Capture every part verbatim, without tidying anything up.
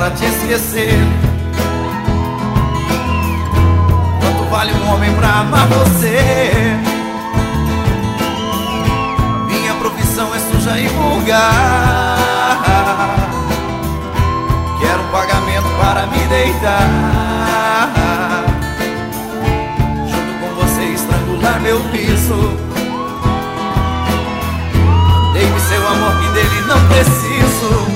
para te esquecer. Quanto vale um homem pra amar você? Minha profissão é suja e vulgar. Quero um pagamento para me deitar, junto com você estrangular meu piso. Dei-me seu amor que dele não preciso.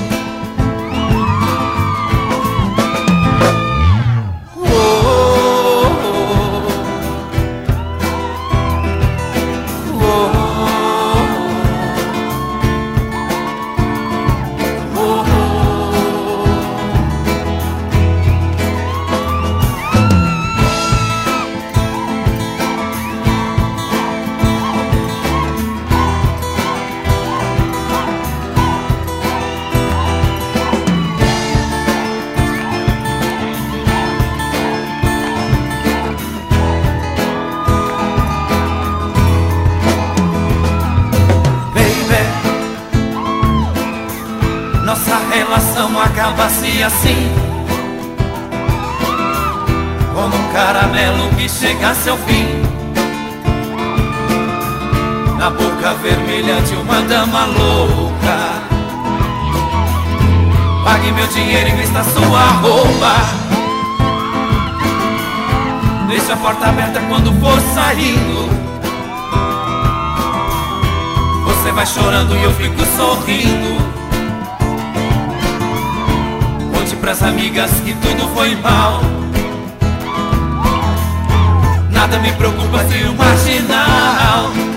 Nossa relação acaba-se assim, como um caramelo que chegasse ao fim, na boca vermelha de uma dama louca. Pague meu dinheiro e vista sua roupa. Deixa a porta aberta quando for saindo. Você vai chorando e eu fico sorrindo. Pras amigas que tudo foi mal. Nada me preocupa se o marginal